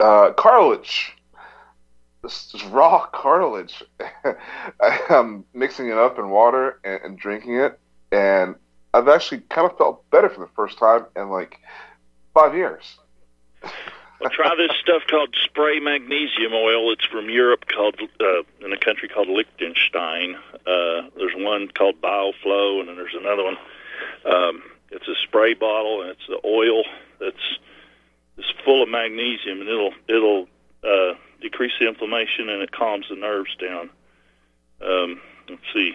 uh, cartilage. This, this raw cartilage. I'm mixing it up in water and, and drinking it, and I've actually kind of felt better for the first time in like five years. Well, try this stuff called spray magnesium oil. It's from Europe, called uh, in a country called Liechtenstein. Uh, there's one called BioFlow, and then there's another one. Um, it's a spray bottle, and it's the oil that's it's full of magnesium, and it'll it'll uh, decrease the inflammation, and it calms the nerves down. Um, let's see,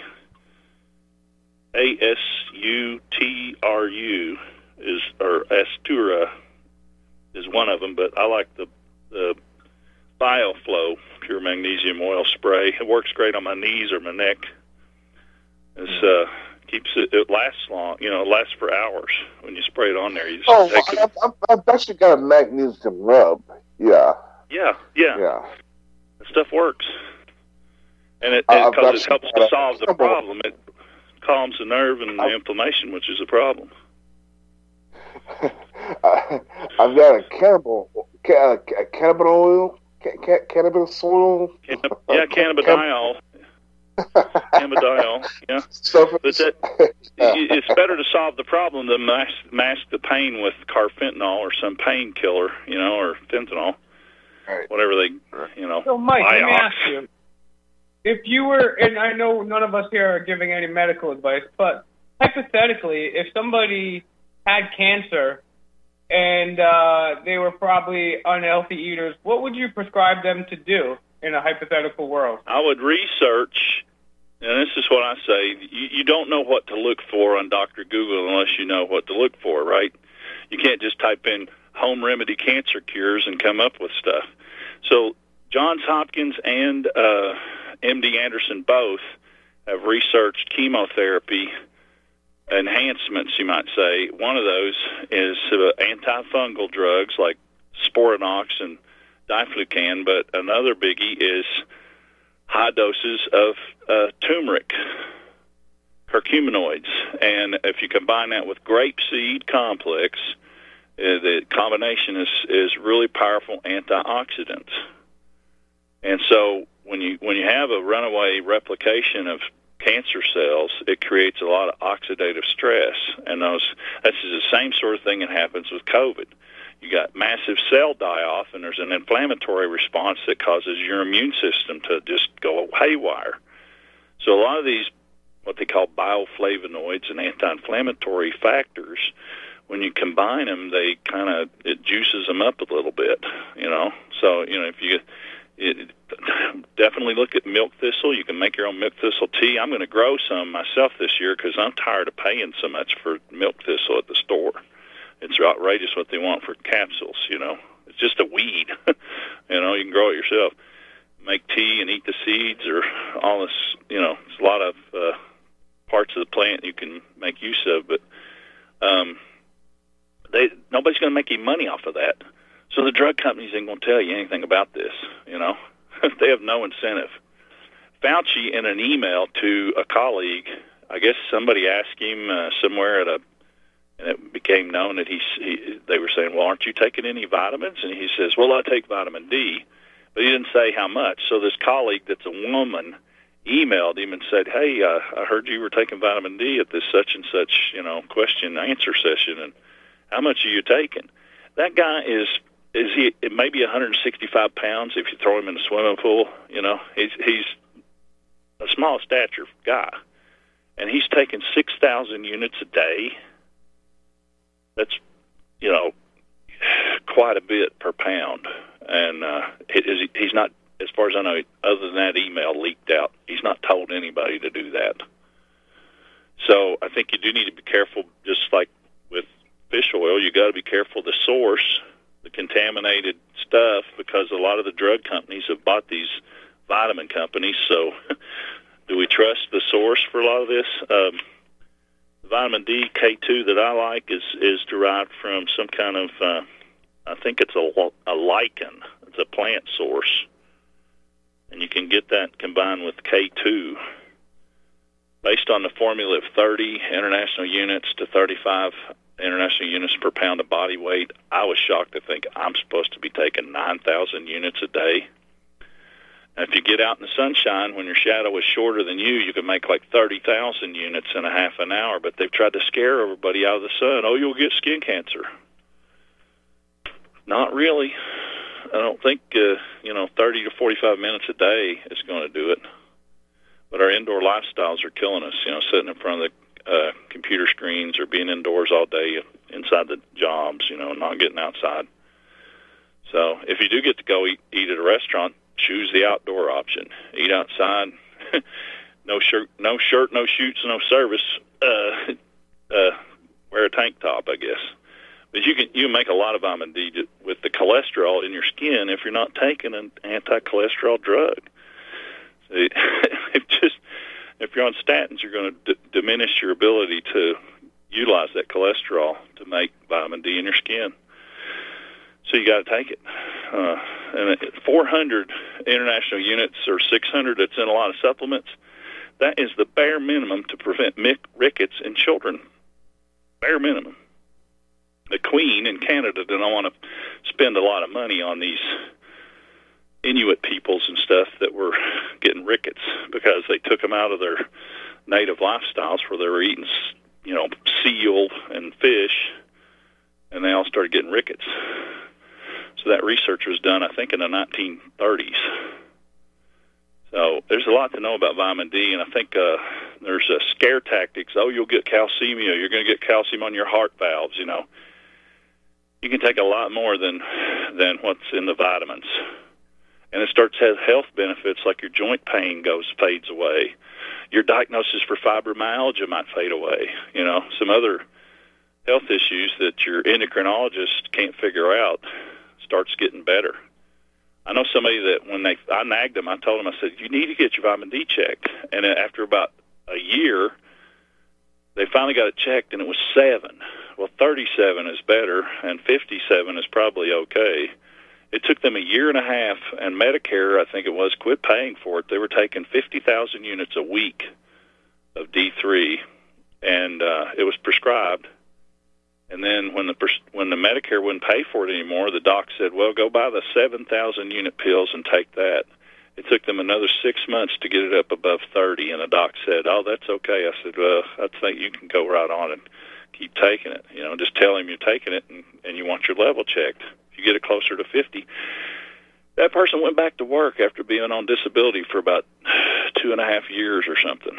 A S U T R U is or Astura is one of them, but I like the the BioFlow pure magnesium oil spray. It works great on my knees or my neck. It's uh, keeps it. It lasts long. You know, it lasts for hours when you spray it on there. You just Oh, take it. I've, I've, I've actually got a magnesium rub. Yeah, Yeah, yeah, yeah. That stuff works, and it I've because it, actually helps got to a- solve the problem. It calms the nerve and the I've- inflammation, which is a problem. I, I've got a cannibal, ca- a cannabis oil, ca- ca- cannabis oil. Canna- yeah, cannabidiol, cannabidiol. Yeah, Stuff. but that Yeah. it's better to solve the problem than mask, mask the pain with carfentanil or some painkiller, you know, or fentanyl, Right. whatever they, you know. So, Mike, let me Vioxx. ask you. If you were, and I know none of us here are giving any medical advice, but hypothetically, if somebody had cancer and uh, they were probably unhealthy eaters, what would you prescribe them to do in a hypothetical world? I would research, and this is what I say, you, you don't know what to look for on Doctor Google unless you know what to look for, right? You can't just type in home remedy cancer cures and come up with stuff. So Johns Hopkins and uh, M D Anderson both have researched chemotherapy enhancements, you might say. One of those is uh, antifungal drugs like Sporanox and Diflucan, but another biggie is high doses of uh, turmeric, curcuminoids. And if you combine that with grapeseed complex, uh, the combination is, is really powerful antioxidants. And so when you when you have a runaway replication of cancer cells, it creates a lot of oxidative stress, and those that's the same sort of thing that happens with COVID. You got massive cell die-off, and there's an inflammatory response that causes your immune system to just go haywire. So a lot of these, what they call bioflavonoids and anti-inflammatory factors, when you combine them, they kind of, it juices them up a little bit, you know. So, you know, if you it, definitely look at milk thistle. You can make your own milk thistle tea. I'm going to grow some myself this year because I'm tired of paying so much for milk thistle at the store. It's outrageous what they want for capsules, you know. It's just a weed. You know, you can grow it yourself. Make tea and eat the seeds or all this, you know, there's a lot of uh, parts of the plant you can make use of, but um, they nobody's going to make any money off of that. So the drug companies ain't going to tell you anything about this, you know. They have no incentive. Fauci, in an email to a colleague, I guess somebody asked him uh, somewhere at a, and it became known that he, he, they were saying, well, aren't you taking any vitamins? And he says, well, I take vitamin D. But he didn't say how much. So this colleague that's a woman emailed him and said, hey, uh, I heard you were taking vitamin D at this such and such, you know, question and answer session, and how much are you taking? That guy is, is he, it may be one hundred sixty-five pounds if you throw him in a swimming pool, you know. He's, he's a small stature guy, and he's taking six thousand units a day. That's, you know, quite a bit per pound. And uh, it, he's not, as far as I know, other than that email leaked out, he's not told anybody to do that. So I think you do need to be careful, just like with fish oil, you got to be careful the source, the contaminated stuff, because a lot of the drug companies have bought these vitamin companies. So do we trust the source for a lot of this? Um, vitamin D, K two that I like is, is derived from some kind of, uh, I think it's a, a lichen. It's a plant source. And you can get that combined with K two based on the formula of thirty international units to thirty-five international units per pound of body weight. I was shocked to think I'm supposed to be taking nine thousand units a day. And if you get out in the sunshine when your shadow is shorter than you, you can make like thirty thousand units in a half an hour. But they've tried to scare everybody out of the sun. Oh, you'll get skin cancer. Not really. I don't think, uh, you know, thirty to forty-five minutes a day is going to do it. But our indoor lifestyles are killing us, you know, sitting in front of the uh, computer screens or being indoors all day inside the jobs, you know, not getting outside. So if you do get to go eat, eat at a restaurant, choose the outdoor option. Eat outside. no shirt, no shirt, no shoots, no service. Uh, uh, wear a tank top, I guess. But you can you can make a lot of vitamin D with the cholesterol in your skin if you're not taking an anti-cholesterol drug. So it just if you're on statins, you're going to d- diminish your ability to utilize that cholesterol to make vitamin D in your skin. So you got to take it. Uh, and four hundred international units or six hundred that's in a lot of supplements, that is the bare minimum to prevent mic- rickets in children. Bare minimum. The Queen in Canada didn't want to spend a lot of money on these Inuit peoples and stuff that were getting rickets because they took them out of their native lifestyles where they were eating, you know, seal and fish, and they all started getting rickets. So that research was done, I think, in the nineteen thirties. So there's a lot to know about vitamin D, and I think uh, there's uh, scare tactics. Oh, you'll get calcemia. You're going to get calcium on your heart valves, you know. You can take a lot more than than what's in the vitamins. And it starts to have health benefits like your joint pain goes fades away. Your diagnosis for fibromyalgia might fade away. You know, some other health issues that your endocrinologist can't figure out starts getting better. I know somebody that when they I nagged them, I told them, I said, you need to get your vitamin D checked. And after about a year, they finally got it checked, and it was seven. Well, thirty-seven is better, and fifty-seven is probably okay. It took them a year and a half, and Medicare, I think it was, quit paying for it. They were taking fifty thousand units a week of D three, and uh, it was prescribed. And then when the when the Medicare wouldn't pay for it anymore, the doc said, well, go buy the seven thousand unit pills and take that. It took them another six months to get it up above thirty, and the doc said, oh, that's okay. I said, well, I think you can go right on and keep taking it. You know, just tell him you're taking it and, and you want your level checked. If you get it closer to fifty, that person went back to work after being on disability for about two and a half years or something.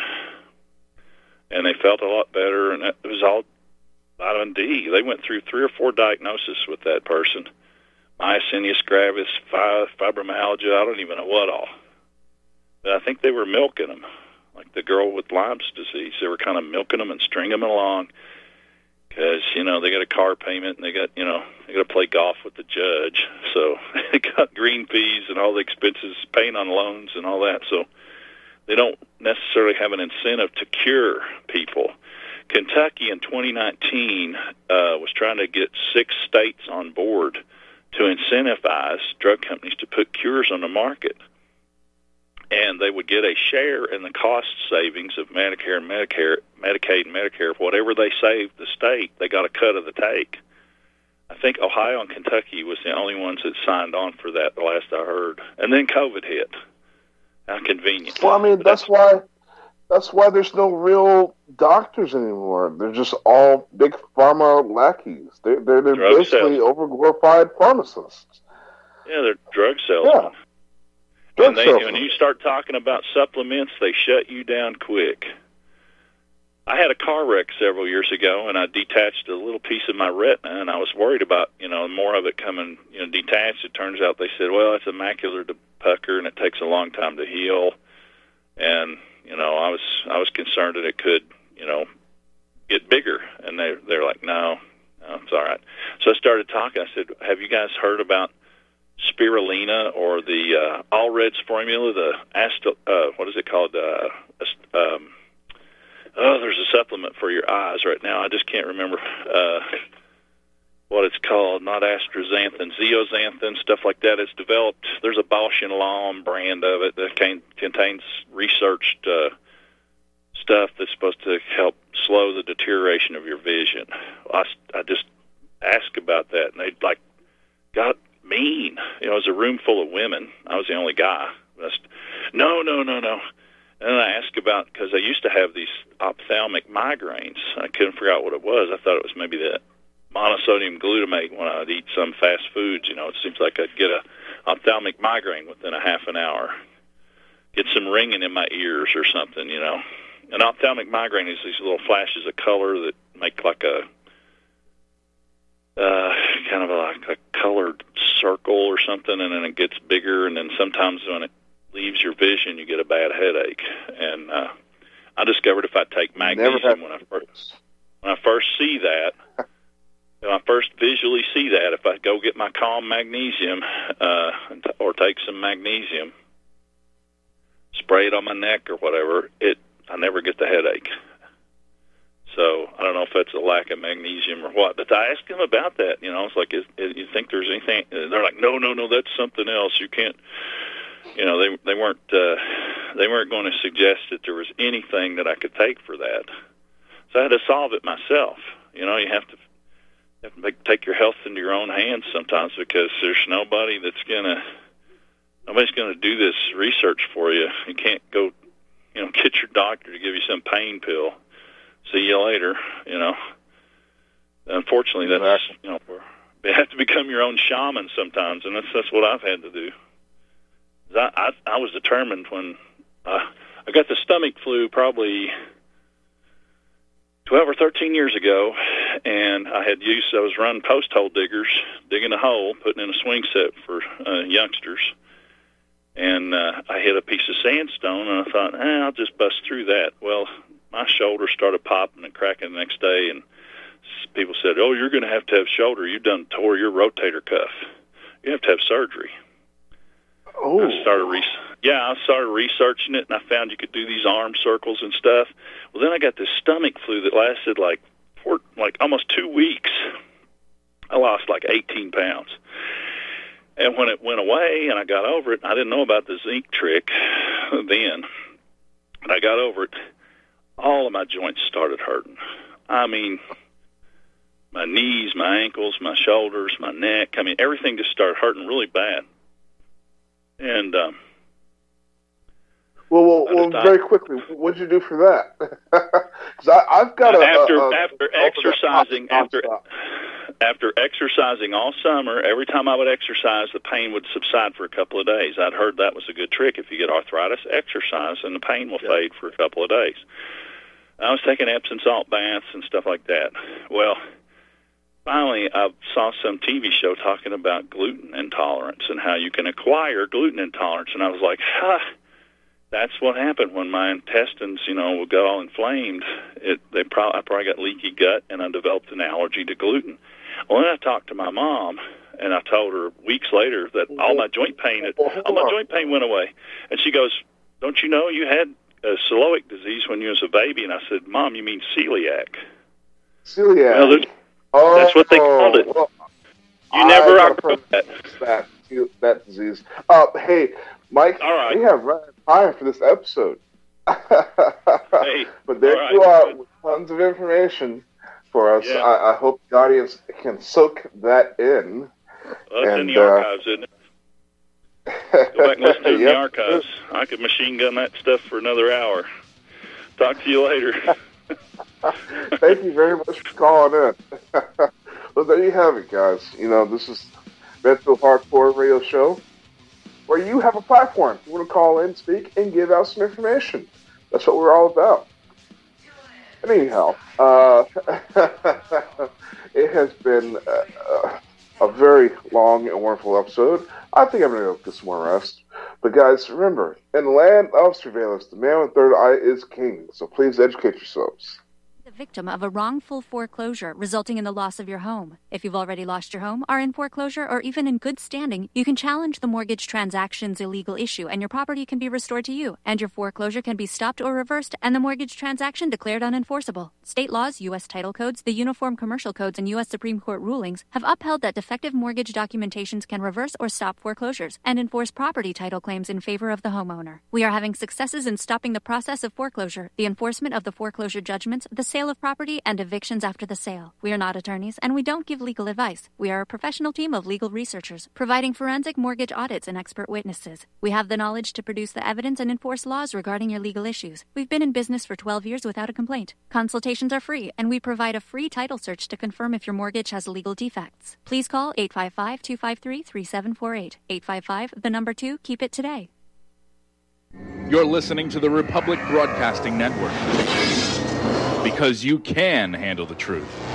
And they felt a lot better, and it was all vitamin D. They went through three or four diagnoses with that person. Myasthenia gravis, fibromyalgia, I don't even know what all. But I think they were milking them, like the girl with Lyme's disease. They were kind of milking them and stringing them along because, you know, they got a car payment and they got, you know, they got to play golf with the judge. So they got green fees and all the expenses, paying on loans and all that. So they don't necessarily have an incentive to cure people. Kentucky in twenty nineteen uh, was trying to get six states on board to incentivize drug companies to put cures on the market. And they would get a share in the cost savings of Medicare and Medicare, Medicaid and Medicare. Whatever they saved the state, they got a cut of the take. I think Ohio and Kentucky was the only ones that signed on for that, the last I heard. And then COVID hit. How convenient. Well, I mean, that's, that's why that's why there's no real doctors anymore. They're just all big pharma lackeys. They're, they're, they're basically overglorified pharmacists. Yeah, they're drug salesmen. Yeah. Drug and they, salesmen. when you start talking about supplements, they shut you down quick. I had a car wreck several years ago, and I detached a little piece of my retina, and I was worried about, you know, more of it coming, you know, detached. It turns out they said, well, it's a macular pucker, and it takes a long time to heal. And, you know, I was I was concerned that it could, you know, get bigger. And they, they're like, no, no, it's all right. So I started talking. I said, have you guys heard about spirulina or the uh, All Reds formula, the, Astel, uh, what is it called, uh, um, oh, there's a supplement for your eyes right now. I just can't remember uh, what it's called. Not astaxanthin, zeaxanthin, stuff like that. It's developed. There's a Bausch and Lomb brand of it that can, contains researched uh, stuff that's supposed to help slow the deterioration of your vision. I, I just asked about that, and they like got mean. You know, it was a room full of women. I was the only guy. Just, no, no, no, no. And then I asked about, because I used to have these ophthalmic migraines. I couldn't figure out what it was. I thought it was maybe the monosodium glutamate when I'd eat some fast foods. You know, it seems like I'd get a ophthalmic migraine within a half an hour. Get some ringing in my ears or something, you know. An ophthalmic migraine is these little flashes of color that make like a uh, kind of a, like a colored circle or something, and then it gets bigger, and then sometimes when it leaves your vision, you get a bad headache. And uh, I discovered if I take magnesium when I first when I first see that, when I first visually see that, if I go get my Calm magnesium uh, or take some magnesium, spray it on my neck or whatever, it I never get the headache. So I don't know if that's a lack of magnesium or what. But I asked them about that. You know, it's like, is, is, you think there's anything? They're like, no, no, no, that's something else. You can't. You know, they they weren't uh, they weren't going to suggest that there was anything that I could take for that. So I had to solve it myself. You know, you have to, you have to make, take your health into your own hands sometimes, because there's nobody that's gonna nobody's gonna do this research for you. You can't go, you know, get your doctor to give you some pain pill. See you later. You know, unfortunately, that's you know, you have to become your own shaman sometimes, and that's that's what I've had to do. I, I, I was determined when uh, I got the stomach flu probably twelve or thirteen years ago, and I had used, I was running post hole diggers, digging a hole, putting in a swing set for uh, youngsters, and uh, I hit a piece of sandstone, and I thought, eh, I'll just bust through that. Well, my shoulder started popping and cracking the next day, and people said, oh, you're going to have to have shoulder. You done tore your rotator cuff. You have to have surgery. Oh. I started re- yeah, I started researching it, and I found you could do these arm circles and stuff. Well, then I got this stomach flu that lasted like four, like almost two weeks. I lost like eighteen pounds. And when it went away and I got over it, I didn't know about the zinc trick then. And I got over it, all of my joints started hurting. I mean, my knees, my ankles, my shoulders, my neck. I mean, everything just started hurting really bad. And um, well, well, well very quickly, what did you do for that? Because I've got a after a, a, after exercising after after exercising all summer. Every time I would exercise, the pain would subside for a couple of days. I'd heard that was a good trick. If you get arthritis, exercise, and the pain will yeah. fade for a couple of days. I was taking Epsom salt baths and stuff like that. Well, finally, I saw some T V show talking about gluten intolerance and how you can acquire gluten intolerance. And I was like, huh, that's what happened when my intestines, you know, would get all inflamed. It, they probably, I probably got leaky gut, and I developed an allergy to gluten. Well, then I talked to my mom, and I told her weeks later that all my joint pain, had, all my joint pain went away. And she goes, don't you know you had a celiac disease when you was a baby? And I said, Mom, you mean celiac? Celiac. Well, oh, that's what they called it. Well, you never heard that. that. That disease. Uh, hey, Mike, all right. we have run out of time for this episode. Hey, but there right, you are good. with tons of information for us. Yeah. I, I hope the audience can soak that in. Well, it's and, in the archives, uh, isn't it? Go back and listen to it in yep. the archives. I could machine gun that stuff for another hour. Talk to you later. Thank you very much for calling in. Well, there you have it, guys. You know, this is Redfield Hardcore Radio Show, where you have a platform. You want to call in, speak, and give out some information. That's what we're all about. Anyhow, uh, it has been a, a very long and wonderful episode. I think I'm going to go get some more rest. But guys, remember, in the land of surveillance, the man with third eye is king. So please educate yourselves. The victim of a wrongful foreclosure resulting in the loss of your home. If you've already lost your home, are in foreclosure, or even in good standing, you can challenge the mortgage transaction's illegal issue and your property can be restored to you, and your foreclosure can be stopped or reversed and the mortgage transaction declared unenforceable. State laws, U S title codes, the Uniform Commercial Codes, and U S Supreme Court rulings have upheld that defective mortgage documentations can reverse or stop foreclosures and enforce property title claims in favor of the homeowner. We are having successes in stopping the process of foreclosure, the enforcement of the foreclosure judgments, the sale of property, and evictions after the sale. We are not attorneys, and we don't give legal advice. We are a professional team of legal researchers, providing forensic mortgage audits and expert witnesses. We have the knowledge to produce the evidence and enforce laws regarding your legal issues. We've been in business for twelve years without a complaint. Consultations are free, and we provide a free title search to confirm if your mortgage has legal defects. Please call eight five five, two five three, three seven four eight. eight five five, the number two, keep it today. You're listening to the Republic Broadcasting Network, because you can handle the truth.